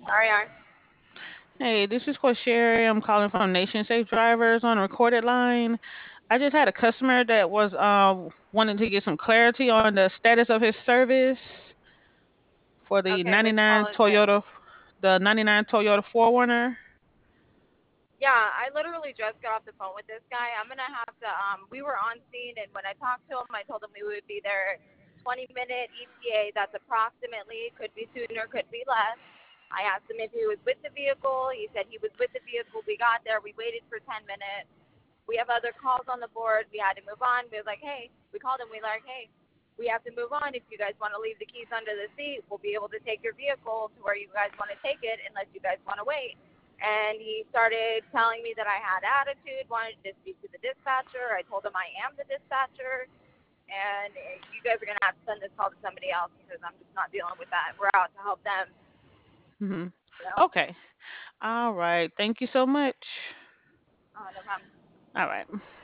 Ariane. Hey, this is Sherry. I'm calling from Nation Safe Drivers on a recorded line. I just had a customer that was wanting to get some clarity on the status of his service for the Okay, which call is it? The 99 Toyota 4Runner. Yeah, I literally just got off the phone with this guy. I'm gonna have to. We were on scene, and when I talked to him, I told him we would be there 20-minute ETA. That's approximately. Could be sooner, could be less. I asked him if he was with the vehicle. He said he was with the vehicle. We got there. We waited for 10 minutes. We have other calls on the board. We had to move on. We was like, hey, we called him. We like, hey, we have to move on. If you guys want to leave the keys under the seat, we'll be able to take your vehicle to where you guys want to take it, unless you guys want to wait. And he started telling me that I had attitude, wanted to speak to the dispatcher. I told him I am the dispatcher, and you guys are gonna have to send this call to somebody else because I'm just not dealing with that. We're out to help them, Hmm. you know. Okay. All right. Thank you so much. No problem. All right.